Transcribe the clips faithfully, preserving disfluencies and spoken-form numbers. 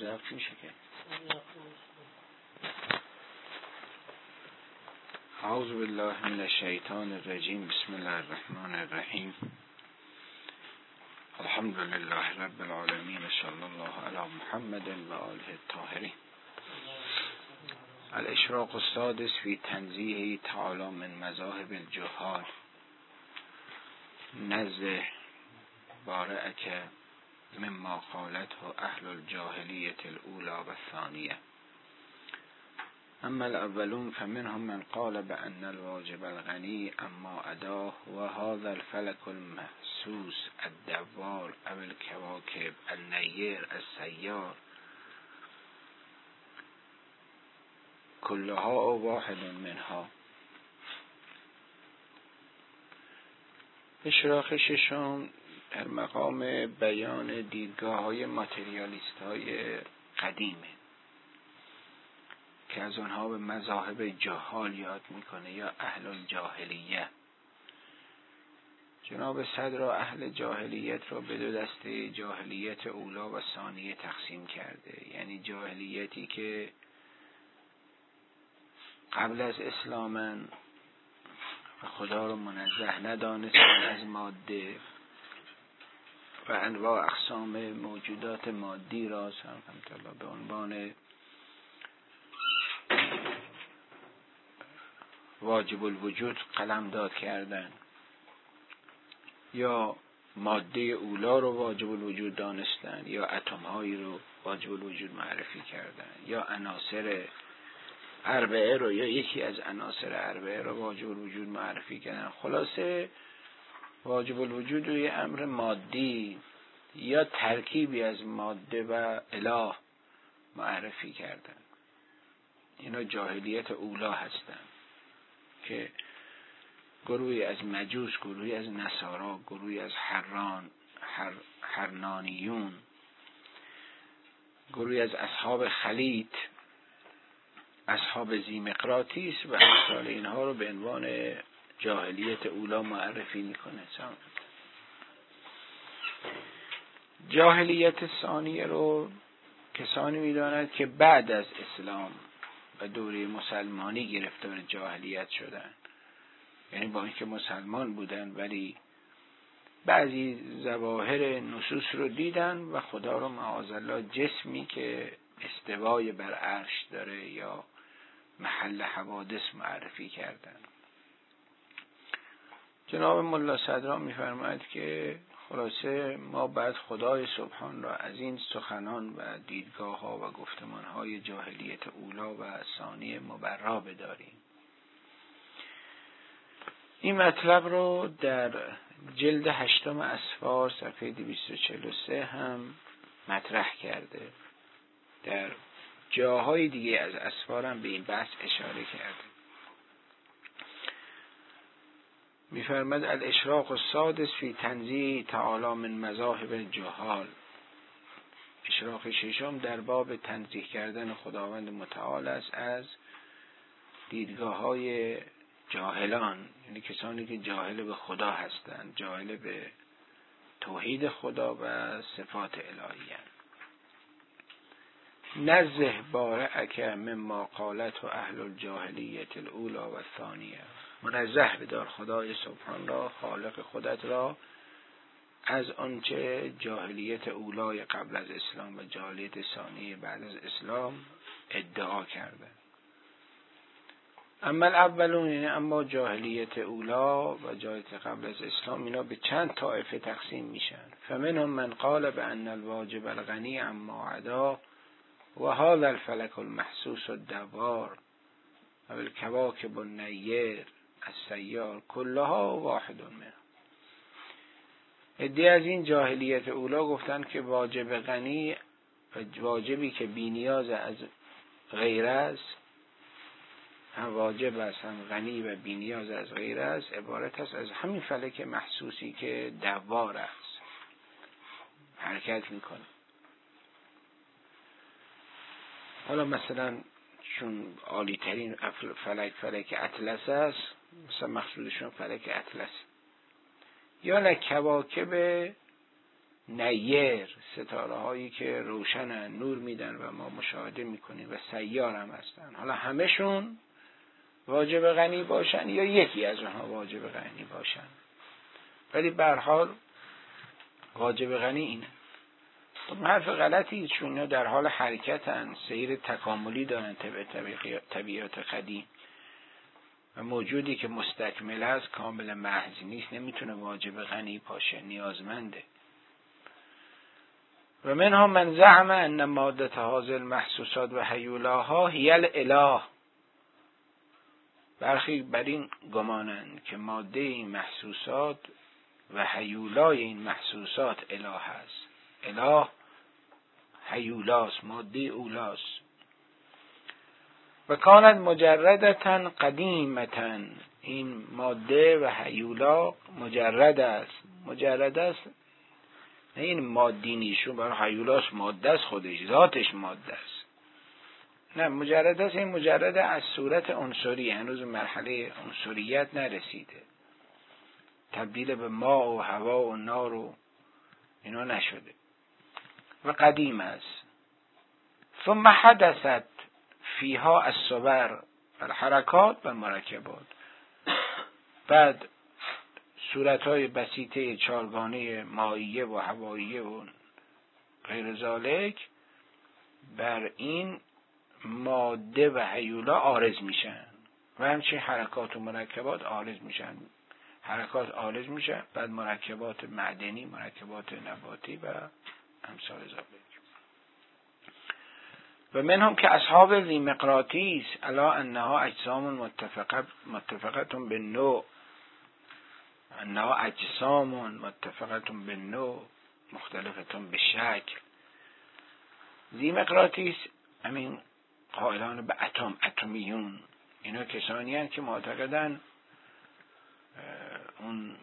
ضبط میشه که اعوذ بالله من الشیطان الرجیم. بسم الله الرحمن الرحیم. الحمد لله رب العالمین. صلی الله علی محمد و آله الطاهرین. الاشراق السادس فی تنزیه تعالی من مذاهب الجهال. نزه بارئک مما قالته اهل الجاهلیة الاولى و الثانیه. اما الاولون فمنهم من قال بأن الواجب الغنی اما اداه و هذا الفلك المحسوس الدوار او الكواكب النیر السیار كلها واحد منها. اشراق ششم در مقام بیان دیدگاه های ماتریالیست های قدیمه که از اونها به مذاهب جهال یاد میکنه یا اهل الجاهلیه. جناب صدر اهل جاهلیت رو به دو دسته جاهلیت اولا و ثانیه تقسیم کرده، یعنی جاهلیتی که قبل از اسلامن و خدا رو منزه ندانستن از ماده و انواع اقسام موجودات مادی را سبحانه به عنوان واجب الوجود قلمداد کردن، یا ماده اولا رو واجب الوجود دانستن، یا اتم هایی رو واجب الوجود معرفی کردن، یا عناصر اربعه رو یا یکی از عناصر اربعه رو واجب الوجود معرفی کردن. خلاصه واجب الوجود رو یه امر مادی یا ترکیبی از ماده و اله معرفی کردن. اینا جاهلیت اولا هستن که گروهی از مجوس، گروهی از نصارا، گروهی از حران حر، حرنانیون، گروهی از اصحاب خلیط، اصحاب زیمقراطیس و امثال اینها رو به عنوان جاهلیت اولا معرفی میکنه. جاهلیت ثانیه رو کسانی میداند که بعد از اسلام و دوره مسلمانی گرفتار جاهلیت شدن، یعنی با اینکه مسلمان بودن ولی بعضی ظواهر نصوص رو دیدن و خدا رو معاذالله جسمی که استوای بر عرش داره یا محل حوادث معرفی کردن. جناب ملا صدران میفرماید که خلاصه ما بعد خدای سبحان را از این سخنان و دیدگاه ها و گفتمان های جاهلیت اولا و ثانیه مبرا بداریم. این مطلب رو در جلد هشتم اسفار صفحه دویست و چهل و سه هم مطرح کرده. در جاهای دیگه از اسفار هم به این بحث اشاره کرده. می‌فرماید الاشراق السادس فی تنزیه تعالی من مذاهب الجهال. اشراق ششم در باب تنزیه کردن خداوند متعال است از دیدگاه های جاهلان، یعنی کسانی که جاهل به خدا هستند، جاهل به توحید خدا و صفات الهیه. نزه بارئک مما قالته اهل الجاهلیة الاولى و الثانیه. منزه بدار خدای سبحان را، خالق خودت را، از آنچه جاهلیت اولای قبل از اسلام و جاهلیت ثانیه بعد از اسلام ادعا کرده. اما الاولون، یعنی اما جاهلیت اولا و جاهلیت قبل از اسلام، اینا به چند طایفه تقسیم میشن. فمنهم من قال بأن الواجب الغنی اما عدا و هذا الفلك المحسوس الدوار و الكواكب النیر السیار كلها واحد منها. عده از این جاهلیت اولا گفتن که واجب غنی و واجبی که بی نیاز از غیر است، هم واجب است هم غنی و بی نیاز از غیر است، عبارت است از همین فلک محسوسی که دوار است، حرکت میکنه. حالا مثلا چون عالی ترین فلک فلک اطلس است، مثلا مقصودشون فلک اطلس، یا نه کواکب نیر، ستاره هایی که روشنن، نور میدن و ما مشاهده میکنیم و سیار هم هستن. حالا همشون واجب غنی باشن یا یکی از اونها واجب غنی باشن، ولی به هر حال واجب غنی اینه. خب حرف غلطی، چون اینا در حال حرکتن، سیر تکاملی دارن طبع طبیعت قدیم و موجودی که مستکمل است، کامل محض نیست، نمیتونه واجب غنی باشه، نیازمنده. و منها من زعم ان مادة هذه المحسوسات و هیولاها هی الاله. برخی بر این گمانند که ماده این محسوسات و هیولای این محسوسات اله است. اله هیولاست، ماده اولاست. و کانت مجردتا قدیمتا، این ماده و هیولا مجرد است. مجرد است نه این مادی نیشون، برای هیولاس ماده است، خودش ذاتش ماده است. نه، مجرد است، این مجرد از صورت عنصری، هنوز مرحله عنصریت نرسیده، تبدیل به ماء و هوا و نار و اینا نشده و قدیم است. ثم حدثت فیها الصور الحرکات و مرکبات. بعد صورتهای بسیطه چارگانه مائیه و هواییه و غیر ذالک بر این ماده و هیولا عارض میشن و همچنین حرکات و مرکبات عارض میشن. حرکات عارض میشن، بعد مرکبات معدنی، مرکبات نباتی و امثال ذالک. و منهم که اصحاب ذی مقراطیس الا انها اجسام متفقه متفقتون به نوع، انها اجسام متفقتون به نوع مختلفتون به شکل. ذی مقراطیس همین قائلان به اتم، اتمیون، اینا کسانی هستند که معتقدن اون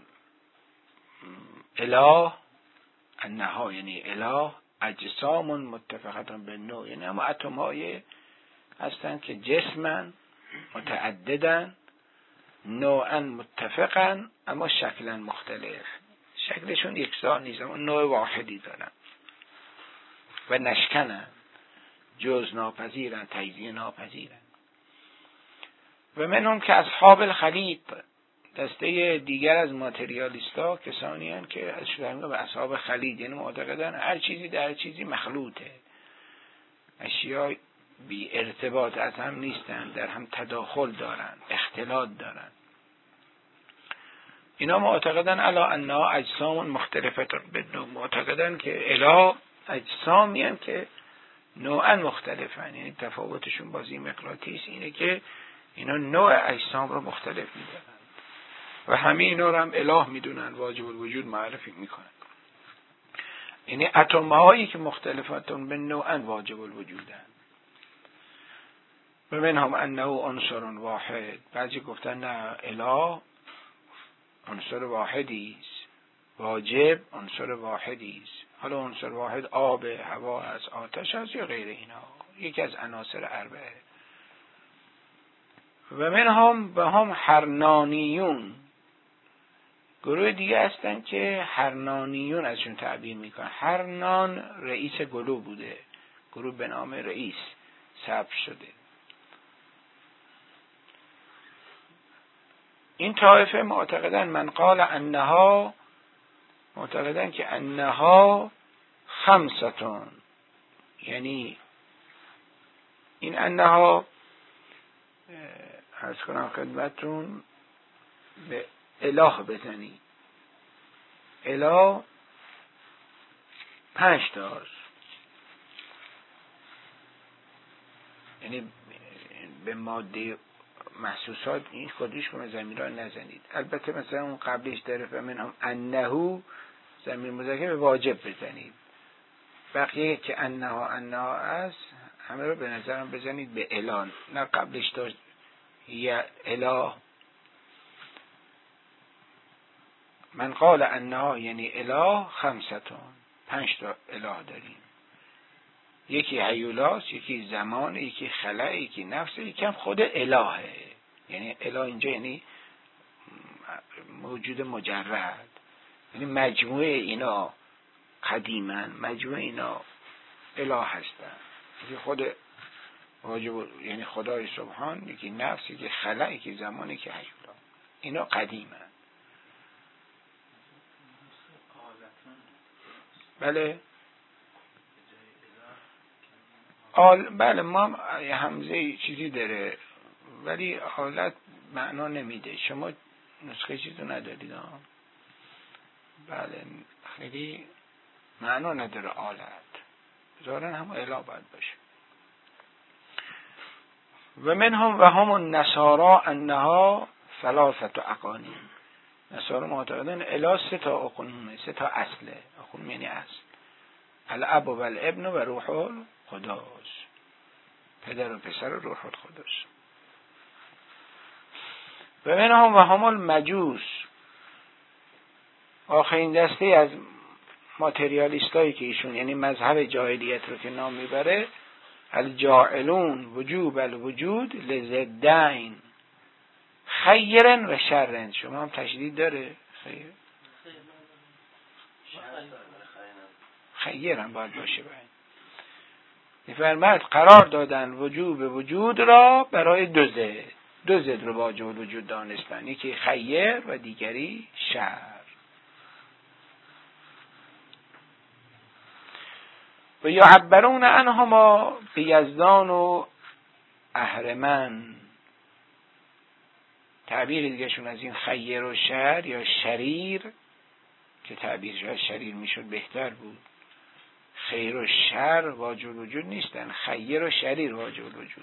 اله، انها یعنی اله اجسام متفقتون به نوع، یعنی اما اتم های هستند که جسمن، متعددن، نوعا متفقن اما شکلا مختلف. شکلشون یکسان نیست اما نوع واحدی دارن و نشکنن، جز ناپذیرن، تجزیه ناپذیرن. و منهم که اصحاب الخلیط، دسته دیگر از ماتریالیستا کسانی هستند که از شدن به اصحاب خلیط، یعنی معتقدن هر چیزی در چیزی مخلوطه، اشیاء بی ارتباط از هم نیستن، در هم تداخل دارن، اختلاط دارن. اینا معتقدن الا انها اجسام مختلفتون به نوع، معتقدن که اله اجسامی هستند که نوعا مختلفن، یعنی تفاوتشون با ذی مقراطیس اینه که اینا نوع اجسام رو مختلف میدونن و همه اینا رو هم اله میدونن، واجب الوجود معرفی میکنن. یعنی اتم هایی که مختلفتون به نوعا واجب الوجودن. و منهم انه عنصر واحد، بعضی گفتن نه، اله عنصر واحدی است، واجب عنصر واحدی است. حالا عنصر واحد آب، هوا است، آتش است یا غیر اینا، یکی از عناصر اربعه. و منهم به هم حرنانیون، گروه دیگه هستن که حرنانیون ازشون تعبیر میکنن. حرنان رئیس گروه بوده، گروه به نام رئیس ثبت شده. این طایفه معتقدن من قال انها، معتقدن که انها خمستون، یعنی این انها عرض کنم خدمتون به اله بزنی، اله پنج تاست، یعنی به ماده محسوسات این خودش کنه زمین را نزنید. البته مثلا اون قبلش داره فهمین هم انهو زمین مذکر به واجب بزنید، بقیه که انها انها است همه رو به نظرم بزنید به اله، نه قبلش داشت یا اله. من قال انها یعنی اله خمستون، پنج تا اله داریم، یکی هیولاس، یکی زمان، یکی خلع، یکی نفس، یکی هم خود الهه. یعنی اله اینجا یعنی موجود مجرد، یعنی مجموعه اینا قدیما مجموع اینا اله هستن. یکی خود واجب، یعنی خدای سبحان، یکی نفس، یکی خلق، یکی زمان، یکی حیولا. اینا قدیمن. بله آل بله ما همزه چیزی داره ولی حالت معنا نمیده. شما نسخه چیزو ندارید ها؟ بله خیلی معنا نداره آلت، ظاهرا هم اله باید باشه. و منهم و هم النصارا انها ثلاثه اقانیم. نصارا معتقدن اله سه تا اقنومه، سه تا اصله. اقنوم یعنی اصل. الاب و الابن و روح القدس، پدر و پسر و روح القدس. و منهم و هم المجوس، آخرین دسته از ماتریالیستایی که ایشون یعنی مذهب جاهلیت رو که نام میبره، الجاعلون وجوب الوجود لضدین خیرن و شرن. شما هم تشدید داره خیر خیرن باید باشه. باید میفرماید قرار دادن وجوب وجود را برای دو ضد، دو ضد رو واجب الوجود دانستن، یکی خیر و دیگری شر. و یعبرون عنهما بیزدان و اهرمن. تعبیر دیگهشون از این خیر و شر یا شریر، که تعبیر شریر میشد بهتر بود. خیر و شر واجب الوجود نیستن، خیر و شریر واجب الوجود.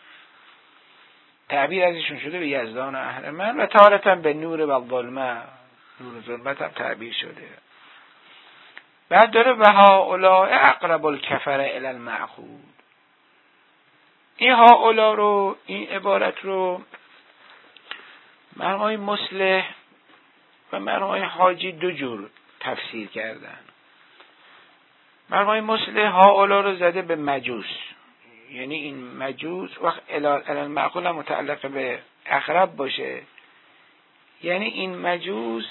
تعبیر ازشون شده به یزدان و اهرمن و تارتاً به نور و ظلمه، نور و ظلمت هم تعبیر شده. بعد داره و هؤلاء اقرب الکفر الی المعقول. این هؤلاء رو، این عبارت رو مرحوم مصلح و مرحوم حاجی دو جور تفسیر کردن. مرحوم مصلح هؤلاء رو زده به مجوس، یعنی این مجوس وقت الی المعقول متعلق به اقرب باشه، یعنی این مجوس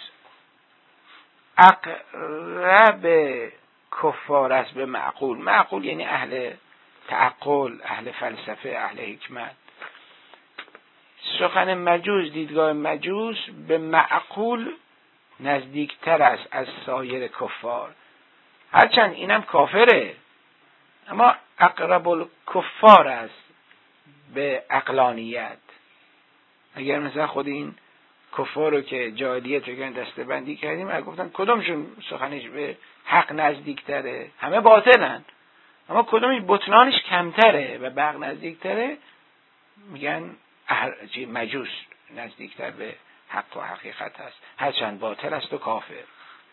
اقرب کفار است به معقول. معقول یعنی اهل تعقل، اهل فلسفه، اهل حکمت. سخن مجوس، دیدگاه مجوس به معقول نزدیکتر است از سایر کفار، هرچند اینم کافره اما اقرب الکفار است به عقلانیت. اگر مثلا خود این کفار رو که جاهلیت رو که دسته بندی کردیم، اگر گفتن کدومشون سخنش به حق نزدیکتره، همه باطلن اما کدومش بطلانش کمتره و به حق نزدیکتره، میگن مجوس نزدیکتر به حق و حقیقت است، هرچند باطل است و کافر.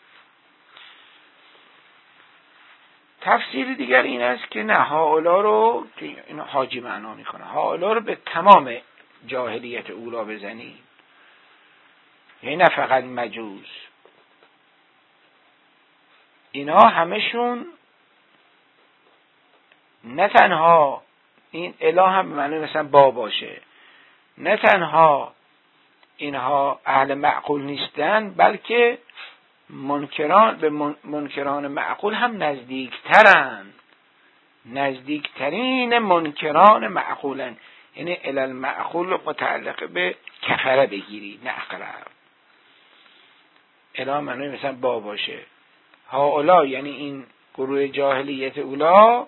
تفسیر دیگر این است که نه، هؤلاء رو که این حاجی معنا میکنه، هؤلاء رو به تمام جاهلیت اولا بزنی، یعنی نه فقط مجوس، اینا همشون نه تنها این اله هم به معنی مثلا با باشه، نه تنها اینها اهل معقول نیستن بلکه منکران به منکران معقول هم نزدیکترن، نزدیکترین منکران معقولن. یعنی الی المعقول متعلق به کفره بگیری نه اقرب. اله معنی مثلا با باشه، هؤلاء یعنی این گروه جاهلیت اولا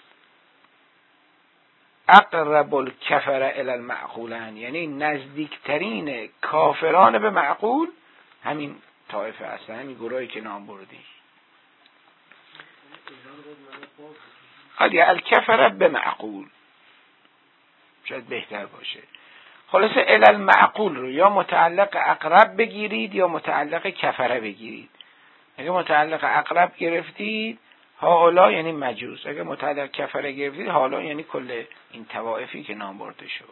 اقرب الکفر الی المعقولن، یعنی نزدیکترین کافران به معقول همین طایفه هستن، همین گروهی که نام بردی. آدیا الکفر به معقول شاید بهتر باشه. خلاصه الی المعقول رو یا متعلق اقرب بگیرید یا متعلق کفره بگیرید. اگه متعلق اقرب گرفتید هؤلاء یعنی مجوس، اگه متعلق کفره گرفتید هؤلاء یعنی کل این طوائفی که نام برده شد.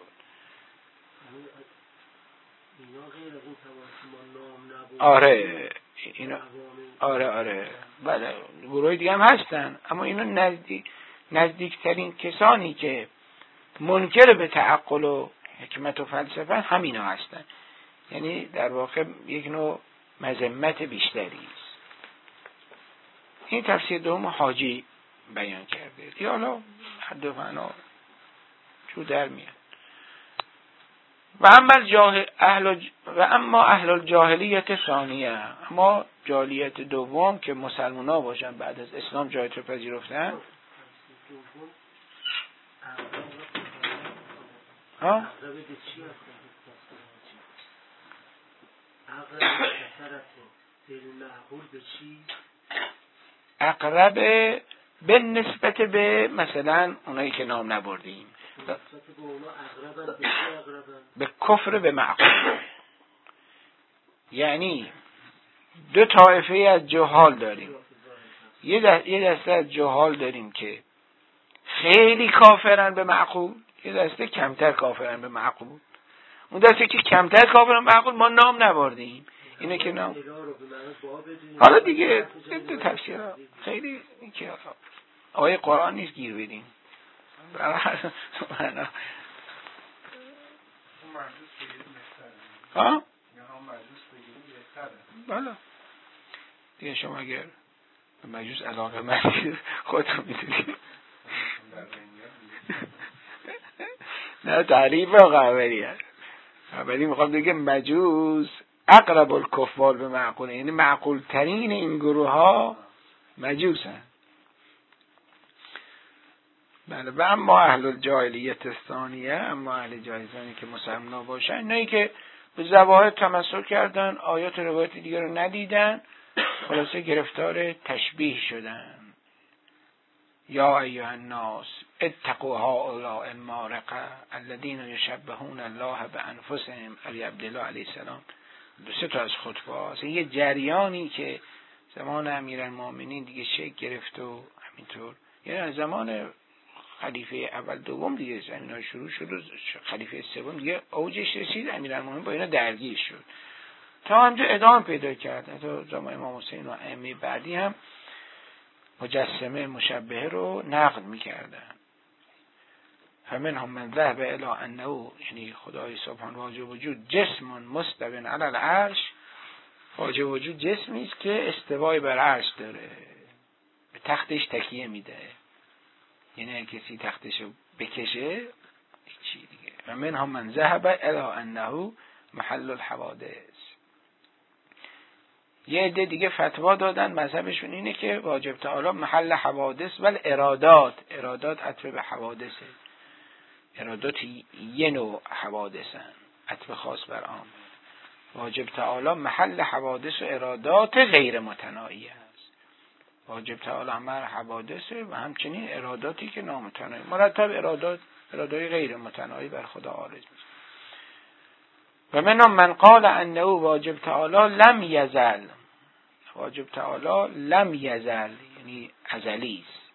آره اینا آره آره بله گروه دیگه هم هستن اما اینا نزدیک نزدیکترین کسانی که منکر به تعقل و حکمت و فلسفه همینا هستن، یعنی در واقع یک نوع مذمت بیشتری است. این تفسیر دوم حاجی بیان کرده. دیگه حالا حد و معنا جو در میاد. و اما جاهل اهل و اما اهل الجاهلیت ثانیه، اما جاهلیت دوم که مسلمان‌ها باشن بعد از اسلام جاهلیت رو پذیرفتن. ها؟ اقرب به نسبت به مثلا اونایی که نام نبردیم به کفر به معقول. یعنی دو طایفه از جهال داریم، یه دسته, یه دسته از جهال داریم که خیلی کافرن به معقول، یه دسته کمتر کافرن به معقول. اون دسته که کمتر کافرن به معقول ما نام نبردیم، اینه که نام حالا دیگه دو تفسیر خیلی که آیه قرآن نیست گیر بدیم. ها؟ بله دیگه شما اگر به مجوس علاقه مندید خودتون میدونید. نه تعریف قبلی هست. قبلی میخوام بگه مجوس اقرب الکفار به معقول، یعنی معقول ترین این گروه ها مجوس هست. بله. و اما اهل الجاهلیت الثانیه، اما اهل جاهلیت که مسلمان باشن، اینایی که به ظواهر تمسک کردن، آیات و روایت دیگر رو ندیدن، خلاصه گرفتار تشبیه شدن. یا ایها الناس اتقوا هؤلاء المارقه الذين يشبهون الله بانفسهم. علی عبدالله علیه السلام دو سه تا از خطبه هاست. یه جریانی که زمان امیرالمومنین دیگه شکل گرفت و همینطور، یعنی زمان خلیفه اول دوم دیگه زمین‌ها شروع شد و خلیفه سوم دیگه اوجش رسید، امیرالمومنین با اینا درگیر شد تا همجا ادامه پیدا کرد. تا زمان امام حسین و ائمه بعدی هم مجسمه مشبهه رو نقد می‌کردن. فمنهم من ذهب الی انه، یعنی خدای سبحان واجب وجود جسم مستو علی العرش، واجب وجود جسمی است که استوای بر عرش داره، به تختش تکیه میده. یعنی کسی تختشو بکشه چی دیگه. و منهم من ذهب الی انه محل الحوادث. یه عده دیگه فتوا دادن مذهبشون اینه که واجب تعالی محل حوادث و ارادات، ارادات عطف به حوادثه، ارادات یه نوع حوادثن، عطف خاص بر عام. واجب تعالی محل حوادث و ارادات غیر متناهی است. واجب تعالی محل حوادثه و همچنین اراداتی که نامتناهی، مرتب ارادات ارادای غیر متناهی بر خدا عارض میشه. و منهم من قال انه واجب تعالی لم یزل، واجب تعالی لم یزل یعنی ازلی است،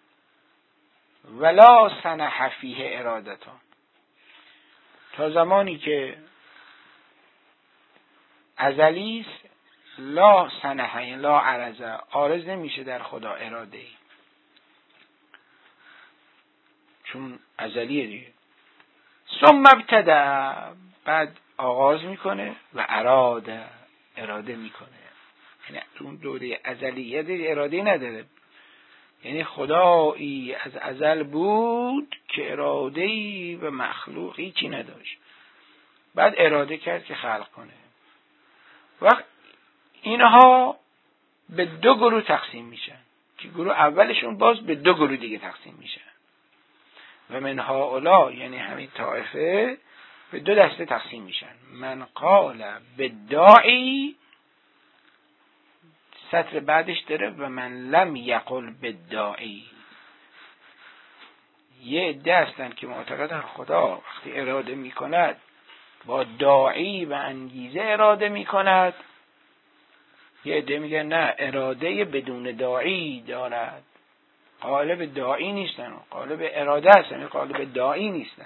ولا سنح فیه ارادتان، تا زمانی که ازلی است، لا سنح یعنی لا عرض، عارض نمیشه در خدا اراده ای، چون ازلیه دیگه. ثم ابتدأ، بعد آغاز میکنه و اراده، اراده میکنه. یعنی اون دوره ازلیت اراده نداره، یعنی خدایی از ازل بود که اراده‌ای و مخلوقی چی نداشت، بعد اراده کرد که خلق کنه. وقت اینها به دو گروه تقسیم میشن که گروه اولشون باز به دو گروه دیگه تقسیم میشن. و من هؤلاء یعنی همین طائفه به دو دسته تقسیم میشن. من قال بالداعی، سطر بعدش داره و من لم یقل بالداعی. یه عده هستن که معتقدن خدا وقتی اراده میکند با داعی و انگیزه اراده میکند. یه عده میگن نه، اراده بدون داعی دارد، قالب داعی نیستن، قالب اراده هستن، قالب داعی نیستن.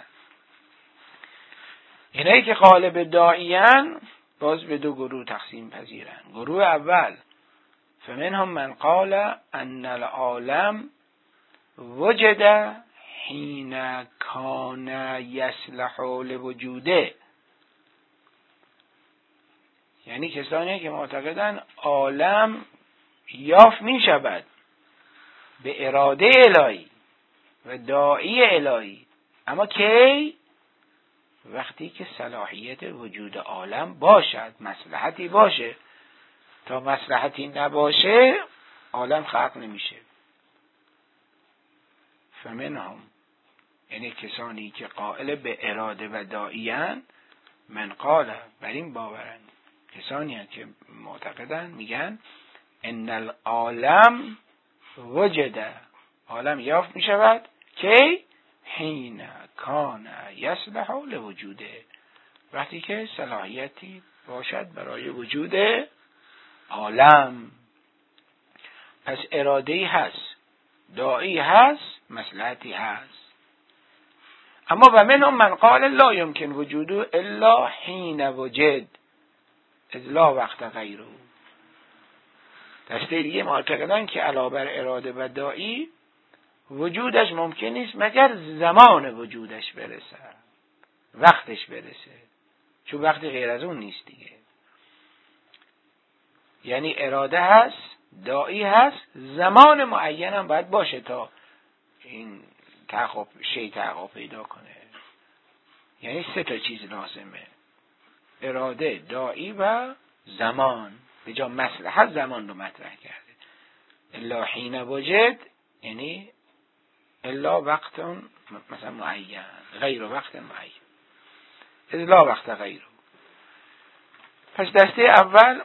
اینایی که قالب داعیان باز به دو گروه تقسیم پذیرن. گروه اول فمنهم من قال ان العالم وجد حین کان یصلح لوجوده، یعنی کسانی که معتقدن عالم یافت می شود به اراده الهی و داعی الهی. اما کی؟ وقتی که صلاحیت وجود عالم باشد، مصلحتی باشه. تا مصلحتی نباشه عالم خلق نمیشه. فمنهم، یعنی کسانی که قائل به اراده و داعیان، من قال، بر این باورن، کسانی هستند که معتقدن، میگن ان العالم وجد، عالم یافت میشود کی؟ حین کان یصلح لوجوده، وقتی که صلاحیتی باشد برای وجود عالم. پس اراده‌ای هست، داعی هست، مصلحتی هست. اما و منهم من قال لا یمکن وجوده الا حین وجد اذ لا وقت غیره. دسته دیگه معتقدن که علاوه بر اراده و داعی وجودش ممکن نیست مگر زمان وجودش برسه، وقتش برسه، چون وقتی غیر از اون نیست دیگه. یعنی اراده هست، داعی هست، زمان معین هم باید باشه تا این تحقق شی تحقق پیدا کنه. یعنی سه تا چیز لازمه: اراده، داعی و زمان. به جا مصلحت زمان رو مطرح کرده. الا حین وجد یعنی الا وقت مثلا معین، غیر وقت معین، الا وقت غیره. پس دسته اول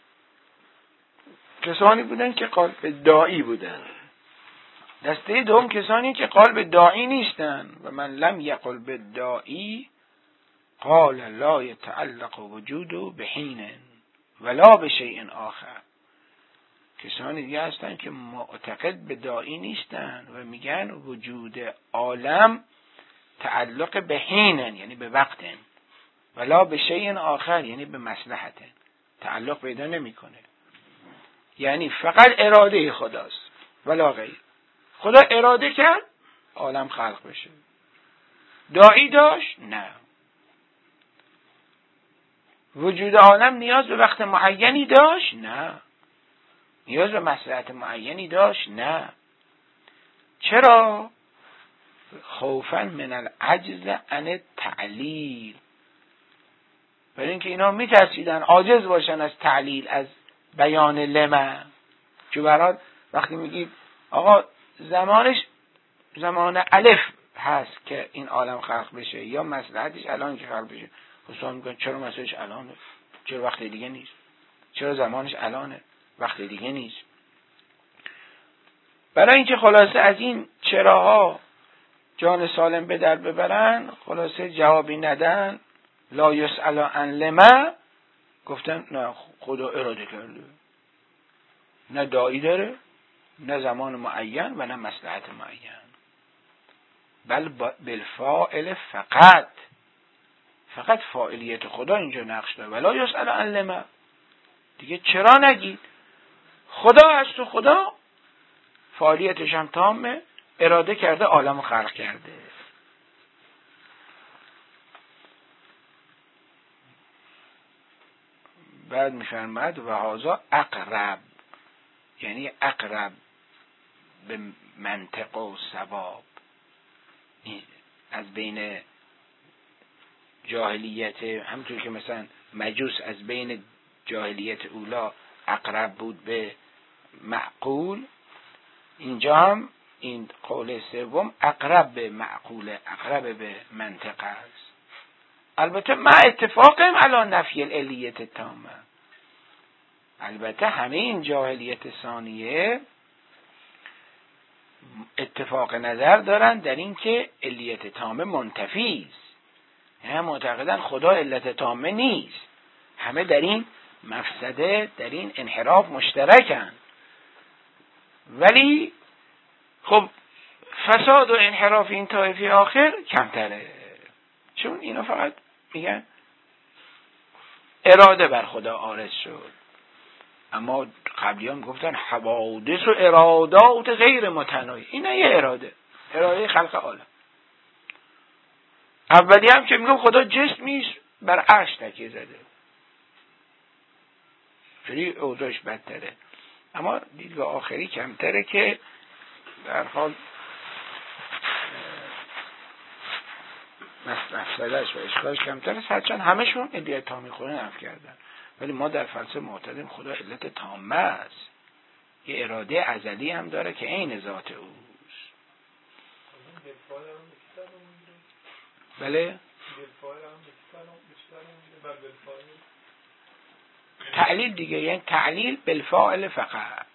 کسانی بودن که قالب داعی بودن. دسته دوم کسانی که قالب داعی نیستن. و من لم یقل بالداعی قال لا يتعلق وجود بحین ولا بشیء آخر. کسانی دیگه هستن که معتقد به داعی نیستن و میگن وجود عالم تعلق به حینن، یعنی به وقتن، ولا به شیء آخر یعنی به مصلحتن، تعلق پیدا نمیکنه. یعنی فقط اراده خداست ولا غیر. خدا اراده کرد عالم خلق بشه. داعی داشت؟ نه. وجود عالم نیاز به وقت معینی داشت؟ نه. نیاز به مصلحت معینی داشت؟ نه. چرا؟ خوفا من العجز عن التعلیل. برای اینکه اینا میترسیدن عاجز باشن از تعلیل، از بیان لما. چون برات وقتی میگی آقا زمانش زمان الف هست که این عالم خلق بشه، یا مصلحتش الان که خلق بشه، خصوصا میگن چرا مصلحتش الانه، چرا وقت دیگه نیست، چرا زمانش الانه وقت دیگه نیست. برای اینکه خلاصه از این چراها جان سالم به در ببرن، خلاصه جوابی ندن، لا یسأل عن لما، گفتن نه خدا اراده کرده، نه داعی داره، نه زمان معین و نه مصلحت معین، بل بالفاعل فقط، فقط فاعلیت خدا اینجا نقش داره. ولا یسأل عن لما، دیگه چرا نگید، خدا هست و خدا فاعلیتش هم تامه، اراده کرده عالم خلق کرده. بعد میفرماید و هذا اقرب، یعنی اقرب به منطق و ثواب. از بین جاهلیت، همونطور که مثلا مجوس از بین جاهلیت اولا اقرب بود به معقول، اینجا هم این قول سوم اقرب به معقول، اقرب به منطق است. البته ما اتفاقیم علی نفی العلیت تامه. البته همه این جاهلیت ثانیه اتفاق نظر دارن در این که علیت تامه منتفی است. یعنی معتقدن خدا علت تامه نیست. همه در این مفسده، در این انحراف مشترکن. ولی خب فساد و انحراف این طایفه آخر کمتره، چون اینا فقط میگن اراده بر خدا عارض شد. اما قبلیان گفتن حوادث و ارادات غیر متناهی. این نه یه اراده، اراده خلق عالم. اولی هم که میگم خدا جسمیست بر عرش تکیه زده، خیلی اوضاعش بدتره. اما دیدگاه آخری کمتره که در حال مسئلهش و اشکالش کمتر است، هرچند همشون علت تامی خونه نفی کردن، ولی ما در فلسفه معتقدیم خدا علت تامه است، یه اراده ازلی هم داره که عین ذات اوست. بله تعلیل دیگه، یعنی تعلیل بالفاعل فقط.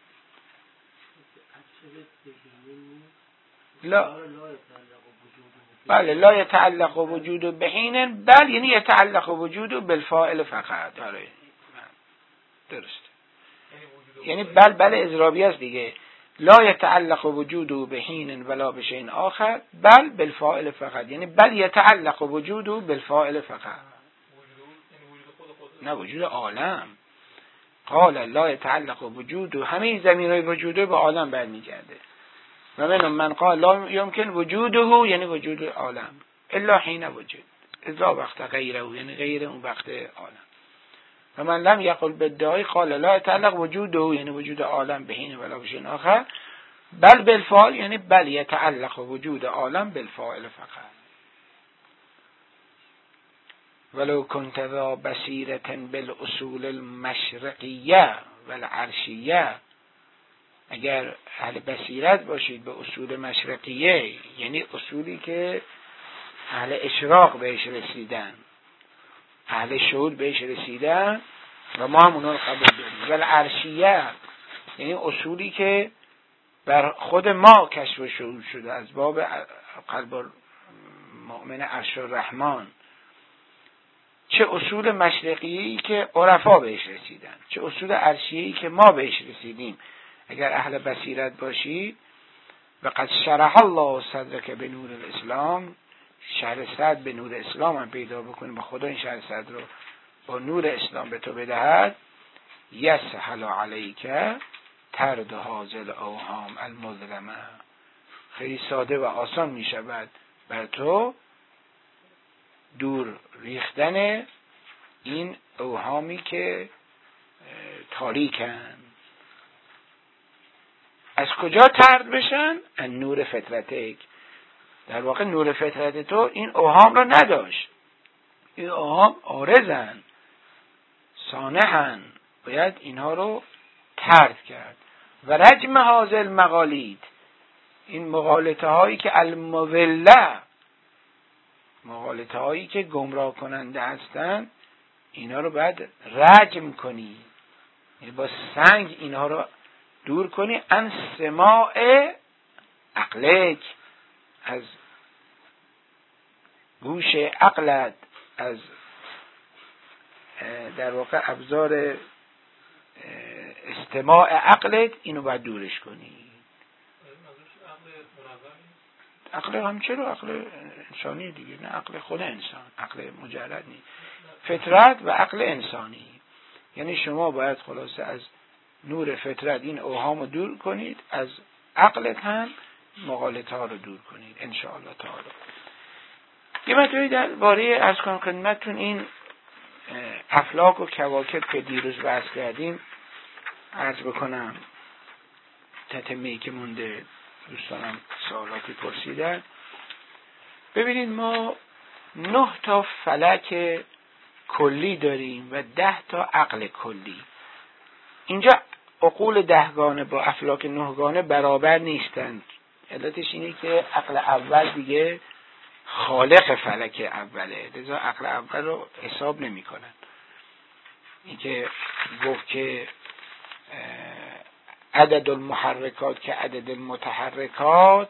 لا بله لا يتعلق وجود بحین بل یعنی يتعلق وجود بالفاعل فقط. آره درست، یعنی بل بل اضرابی است دیگه. لا يتعلق وجود بحین ولا بشیء آخر بل بالفاعل فقط، یعنی بل يتعلق وجود بالفاعل فقط، نه وجود عالم. قال لا يتعلق وجود، همه زمینهای وجوده به عالم برمیگرده. و منهم من قال لا يمكن وجوده، یعنی وجود عالم الا حين وجود، اذا وقت غیره، یعنی غیر اون وقت عالم. و من لم يقل بالداعی قال لا يتعلق وجوده، یعنی وجود عالم به حین ولا بشیء آخر بل بالفاعل، یعنی بل يتعلق وجود عالم بالفاعل فقط. ولو كنت ذا بصیرة بالاصول المشرقیه والعرشیه، اگر اهل بصیرت باشید به اصول مشرقیه، یعنی اصولی که اهل اشراق بهش رسیدن، اهل شهود بهش رسیدن و ما هم اونا رو قبول داریم، ولی عرشیه یعنی اصولی که بر خود ما کشف و شهود شده، از باب قلب مؤمن عرش الرحمن. چه اصول مشرقیه‌ای که عرفا بهش رسیدن، چه اصول عرشیه‌ای که ما بهش رسیدیم. اگر اهل بصیرت باشی و قد شرح الله صدرک به نور الاسلام، شرح صدر به نور اسلام هم پیدا بکنی، با خدا این شرح صدر رو با نور اسلام به تو بدهد، یسهل علیک طرد هذه الاوهام المظلمه، خیلی ساده و آسان می شود بر تو دور ریختن این اوهامی که تاریکن. از کجا طرد بشن؟ ان نور فطرتک، در واقع نور فطرت تو این اوهام رو نداشت، این اوهام عارضن سانحن، باید اینها رو طرد کرد. و رجم هذه المغالید، این مغالطه هایی که المضله، مغالطه هایی که گمراه کننده هستن، اینا رو باید رجم کنی، یعنی با سنگ اینها رو دور کنی. ان سماع عقلک، از گوش عقلت، از در واقع ابزار استماع عقلت، اینو باید دورش کنی. عقل هم چرا؟ عقل انسانی دیگه، نه عقل خود انسان، عقل مجرد نیست، فطرت و عقل انسانی. یعنی شما باید خلاصه از نور فطرت این اوهام رو دور کنید، از عقلت هم مغالطه ها رو دور کنید ان شاء الله تعالی. یه مطلبی درباره عرض کنم خدمتتون، این افلاک و کواکب که دیروز بحث کردیم عرض بکنم تتمه‌ای که مونده، دوستانم سوالاتی پرسیدن. ببینید ما نه تا فلک کلی داریم و ده تا عقل کلی. اینجا عقول دهگانه با افلاک نهگانه برابر نیستند. علتش اینه که عقل اول دیگه خالق فلک اوله، لذا عقل اول رو حساب نمی کنن. این که گفت که عدد المحرکات که عدد المتحرکات،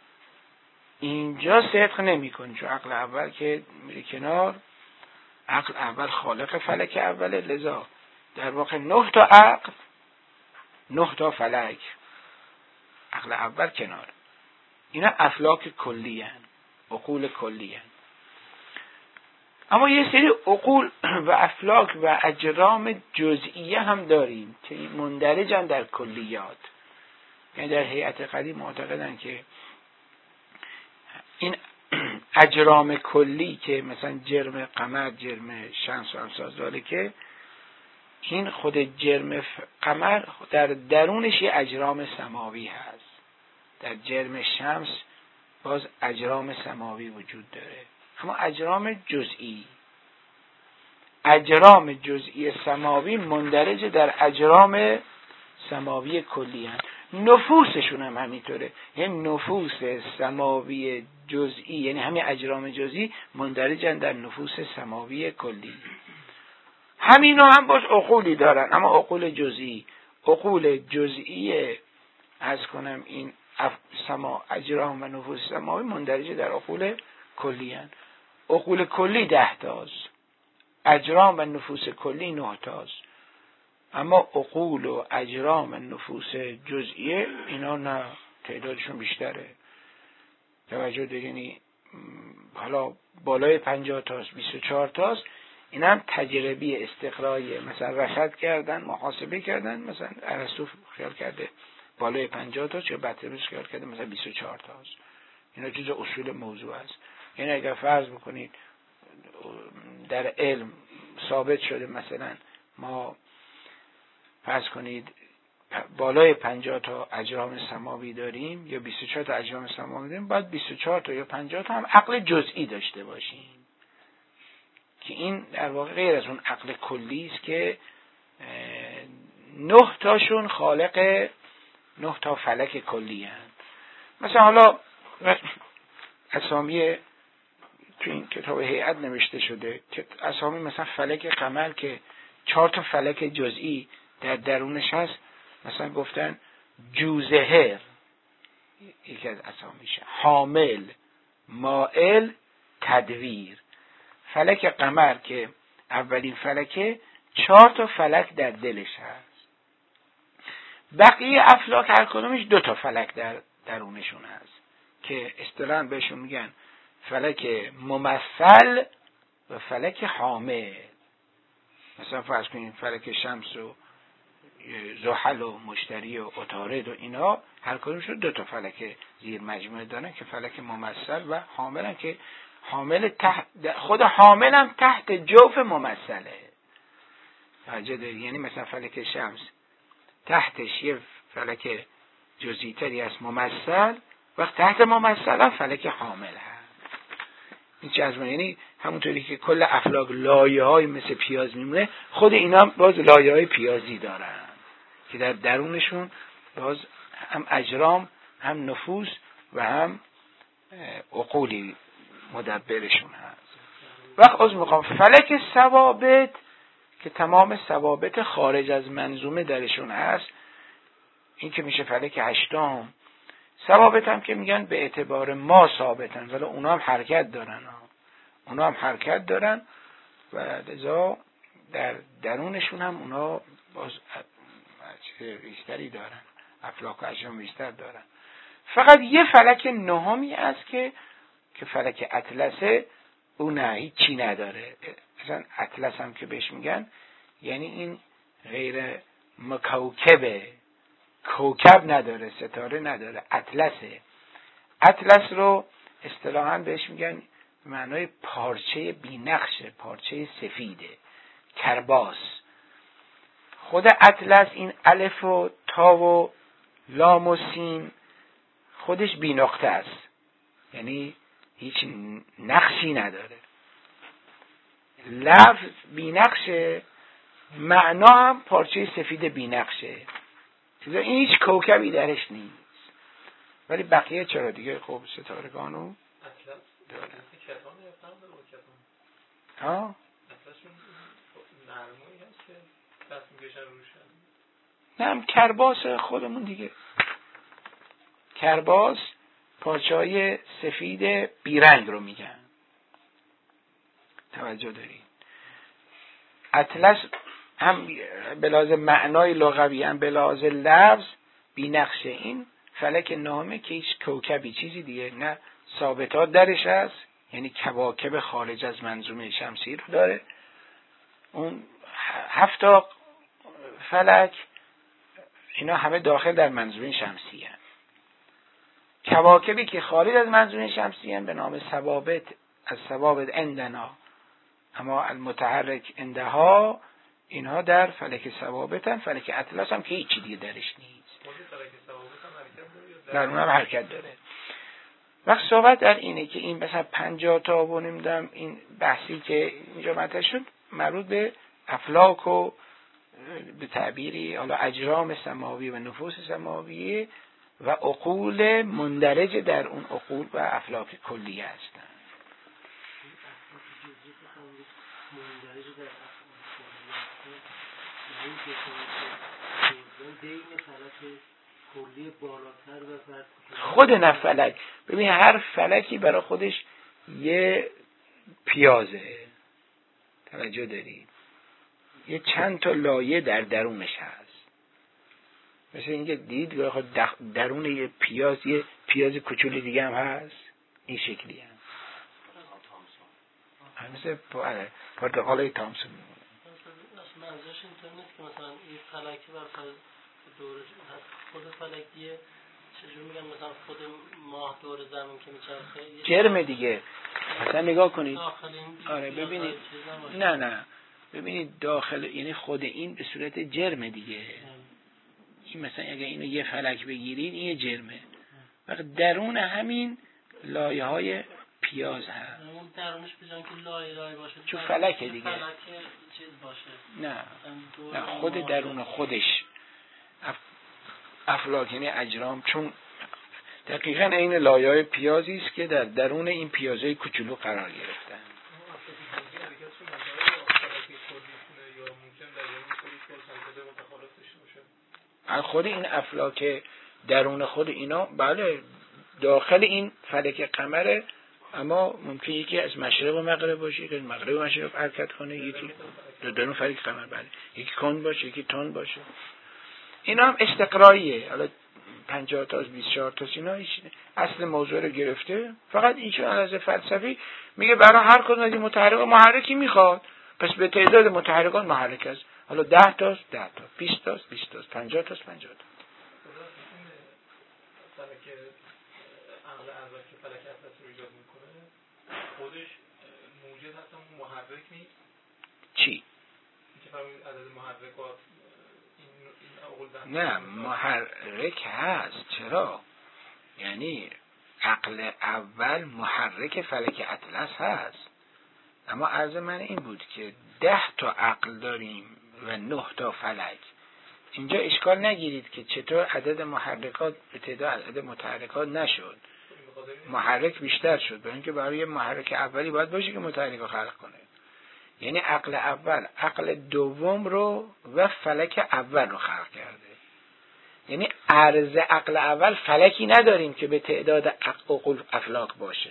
اینجا صدق نمی کنه، چون عقل اول که میره کنار، عقل اول خالق فلک اوله، لذا در واقع نه تا عقل نه تا فلک، عقل اول کنار. اینا افلاک کلی هن، عقول کلی هن. اما یه سری عقول و افلاک و اجرام جزئیه هم داریم که مندرجن در کلیات. یعنی در هیئت قدیم معتقدن که این اجرام کلی که مثلا جرم قمر، جرم شمس و امثال ذالک، این خود جرم قمر در درونش یه اجرام سماوی هست، در جرم شمس باز اجرام سماوی وجود داره، اما اجرام جزئی. اجرام جزئی سماوی مندرج در اجرام سماوی کلی هست. نفوسشون هم همینطوره، یعنی نفوس سماوی جزئی، یعنی همین اجرام جزئی مندرجن در نفوس سماوی کلی. همینا هم باز عقولی دارن، اما عقول جزئی. عقول جزئی از کنم این سما اجرام و نفوس سماوی مندرجه در عقول کلی هست. عقول کلی ده تاست، اجرام و نفوس کلی نه تاست، اما عقول و اجرام و نفوس جزئیه اینا نه، تعدادشون بیشتره. توجه دارینی؟ حالا بالای پنجاه تاست، بیست و چهار تاست. این هم تجربی استقرایی مثلا رصد کردن، محاسبه کردن، مثلا ارسطو خیال کرده بالای پنجاه تاست، یا بطرس خیال کرده مثلا بیست و چهار تاست. اینا جزء اصول موضوع است. یعنی اگر فرض بکنید در علم ثابت شده مثلا ما فرض کنید بالای پنجاه تا اجرام سماوی داریم یا بیست و چهار تا اجرام سماوی داریم، باید بیست و چهار تا یا پنجاه تا هم عقل جزئی داشته باشیم، که این در واقع غیر از اون عقل کلی است که نه تاشون خالق نه تا فلک کلی هستند. مثلا حالا اسامی تو این کتاب هیئت نوشته شده که اسامی مثلا فلک قمر که چهار تا فلک جزئی در درونش هست، مثلا گفتن جوزهر یکی از اسامیشه، حامل، مائل، تدویر. فلک قمر که اولین فلکه چهار تا فلک در دلش هست. بقیه افلاک هر کدومش دو تا فلک در درونشون هست که اصطلاحاً بهشون میگن فلک ممثل و فلک حامل. مثلا فرض کنید فلک شمس و زحل و مشتری و عطارد و اینا هر کدومشون دو تا فلک زیر مجموعه دارن که فلک ممثل و حاملن، که حامل تحت خود حاملم تحت جوف ممثله. توجه داری؟ یعنی مثلا فلک شمس تحتش یه فلک جزئی‌تری است ممثل، وقت تحت ممثل هم فلک حامل هست. این چه از من، یعنی همونطوری که کل افلاک لایه های مثل پیاز میمونه، خود اینا باز لایه های پیازی دارن که در درونشون باز هم اجرام، هم نفوس و هم عقولی مدبرشون هست. وقت از میخوام فلک ثوابت که تمام ثوابت خارج از منظومه درشون هست، این که میشه فلک هشتم. ثوابت هم که میگن به اعتبار ما ثابتن، ولی اونا هم حرکت دارن اونا هم حرکت دارن و لذا در درونشون هم اونا باز ریشتری دارن، افلاک و اجرام ریشتر دارن. فقط یه فلک نهمی است که که فلک اطلسه، او نه هیچی نداره. مثلا اطلس هم که بهش میگن یعنی این غیر مکوکبه، کوکب نداره، ستاره نداره، اطلسه. اطلس رو اصطلاحاً بهش میگن معنای پارچه بی‌نقشه، پارچه سفیده، کرباس. خود اطلس این الف و تا و لام و سین خودش بی نقطه است، یعنی هیچ نقشی نداره. لفظ بی نقشه، معنا هم پارچه سفید بی نقشه، این هیچ کوکبی درش نیست. ولی بقیه چرا دیگه؟ خب ستارگانو داره. ها؟ نه هم کرباس خودمون دیگه، کرباس پارچه های سفید بیرنگ رو میگن. توجه دارین؟ اطلس هم به لحاظ معنای لغوی هم به لحاظ لفظ بی نقشه. این فلک نامه که هیچ کوکبی چیزی دیگه نه ثابتات درش هست، یعنی کواکب خارج از منظومه شمسی رو داره. اون هفتا فلک اینا همه داخل در منظومه شمسی هست. کواکبی که خارج از منظومه شمسی هست به نام ثوابت، از ثوابت عندنا اما المتحرک عندها، اینها در فلک ثوابت هم. فلک اطلس هم که هیچی دیگه درش نیست. در اونها حرکت داره. وقت صحبت در اینه که این مثلا پنجاه تا و نمیدونم این بحثی که اینجا مطرح شد مربوط به افلاک و به تعبیری حالا اجرام سماوی و نفوس سماوی و عقول مندرج در اون عقول و افلاک کلیه هستن. خود نه فلک، ببین هر فلکی برای خودش یه پیازه، توجه دارید، یه چند تا لایه در درونش هست. مثل اینکه دید درون یه پیاز یه پیاز کوچولی دیگه هم هست، این شکلی هم مثل پرتقاله تامسون میمونه. منظورش اینطور نیست که مثلا این فلکی بر دور خود فلکیه، چجور میگم مثلا خود ماه دور زمین که میچرخه جرم دیگه. مثلا نگاه کنید، آره ببینید، نه نه ببینید داخل، یعنی خود این به صورت جرم دیگه. این مثلا اگه اینو یه فلک بگیرید این یه جرمه، وقت درون همین لایه های پیاز هست. اون درونش بجان که لایه لایه باشه چون فلک دیگه، فلک چیز باشه. نه نه خود درون خودش اف... افلاک یعنی اجرام، چون دقیقاً این لایه های پیازی است که در درون این پیازهای کوچولو قرار گرفتن. خود این افلاک درون خود اینا بله داخل این فلک قمره، اما ممکن یکی از مشرق و مغرب باشه، یکی از مغرب و مشرق حرکت کنه، یکی درون فلک قمر بله، یکی کند باشه یکی تند باشه. اینا هم استقراییه. حالا پنجاه تا از بیست و چهار تا اینا اصل موضوع رو گرفته، فقط این چون از فلسفی میگه برای هر کدوم از این متحرک محرکی میخواد، پس به تعداد متحرکات محرک است. حالا ده تاست ده تا، بیست تاست بیست تاست، پنجاه تاست پنجاه تا. فلک عقل اول که فلک اطلس رو ایجاد میکنه خودش موجد هست اما محرک نیست. چی؟ اینکه فرمودید عدد محرکات این نه محرک هست. چرا؟ یعنی عقل اول محرک فلک اطلس هست، اما عرض من این بود که ده تا عقل داریم و نه تا فلک. اینجا اشکال نگیرید که چطور عدد محرکات به تعداد عدد متحرکات نشد، محرک بیشتر شد، برای اینکه برای محرک اولی باید باشه که متحرک رو خلق کنه. یعنی عقل اول عقل دوم رو و فلک اول رو خلق کرده. یعنی عرض عقل اول فلکی نداریم که به تعداد عقل افلاک باشه.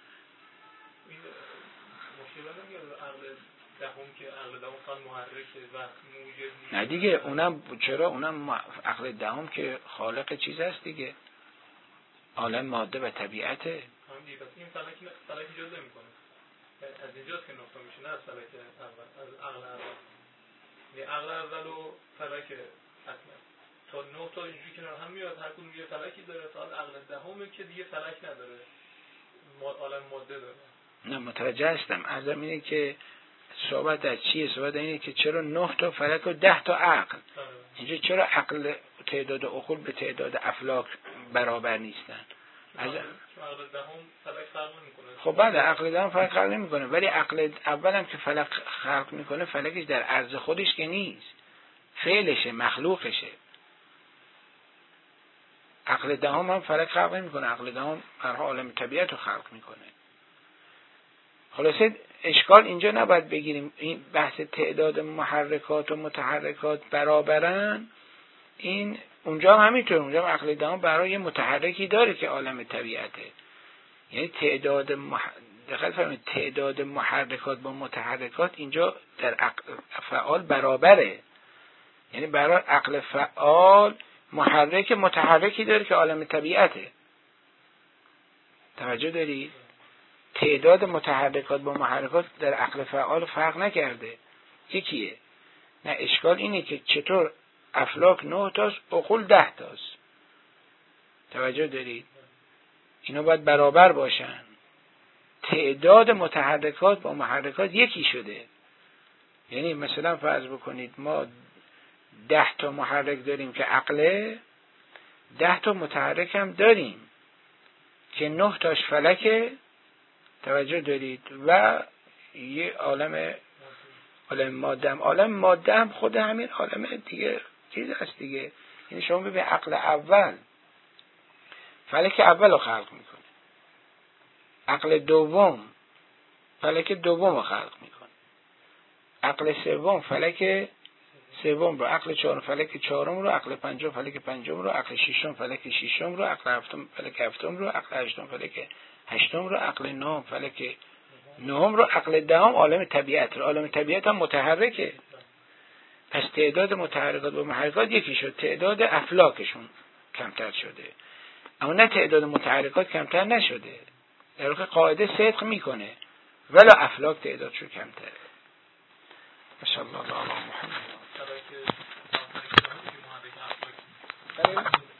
نه دیگه اونم چرا، اونم عقل دهم که خالق چیز هست دیگه، عالم ماده و طبیعته. این فلک فلک ایجاد نمی‌کنه، از اینجاست که نقطه میشه، نه از فلک اول، از عقل اول. یعنی عقل اول و فلک اطلس تا نه تا اینجوری کنار هم میاد، هر کدوم یه فلکی داره، تا عقل دهمه که دیگه فلک نداره، عالم ماده داره. نه متوجه هستم. عرضم اینه که صحبت در چیه؟ صحبت در اینه که چرا نه تا فلک و ده تا عقل؟ اینجا چرا عقل تعداد عقول به تعداد افلاک برابر نیستن؟ از عقل دهم فلک خلق نمیکنه. خب بعد عقل دهم فلک خلق نمیکنه، ولی عقل اول هم که فلک خلق میکنه فلکش در عرض خودش که نیست، فعلشه، مخلوقشه. عقل دهم هم فلک خلق نمیکنه، عقل دهم هر عالم طبیعت رو خلق میکنه. خلاصه اشکال اینجا نباید بگیریم این بحث تعداد محرکات و متحرکات برابرن، این اونجا هم همینطور، اونجا هم عقل دهم برای متحرکی داره که عالم طبیعته. یعنی تعداد مح... دقیق فرمایید تعداد محرکات با متحرکات اینجا در عقل فعال برابره. یعنی برای عقل فعال محرک متحرکی داره که عالم طبیعته. توجه دارید؟ تعداد متحرکات با محرکات در عقل فعال فرق نکرده، یکیه. نه اشکال اینه که چطور افلاک نه تاست عقول ده تاست. توجه دارید؟ اینا باید برابر باشن. تعداد متحرکات با محرکات یکی شده. یعنی مثلا فرض بکنید ما ده تا محرک داریم که عقله، ده تا متحرک هم داریم که نه تاش فلک، توجه دارید، و یه عالم عالم ماده هم. عالم ماده هم خود همین عالم دیگه چیز است دیگه. یعنی شما ببین عقل اول فلک اول رو خلق میکنه، عقل دوم فلک دوم رو خلق میکنه، عقل سوم فلک سوم رو، عقل چهارم فلک چهارم رو، عقل پنجم فلک پنجم رو، عقل ششم فلک ششم رو، عقل هفتم فلک هفتم رو، عقل هشتم فلک هشتم رو، عقل نهم فلک نهم رو، عقل دهم عالم طبیعت رو. عالم طبیعت هم متحرکه، پس تعداد متحرکات و محرکات یکی شد، تعداد افلاکشون کمتر شده، اما نه تعداد متحرکات کمتر نشده، در واقع قاعده صدق میکنه ولی افلاک تعدادشون کمتره. ماشاءالله. الله محمد.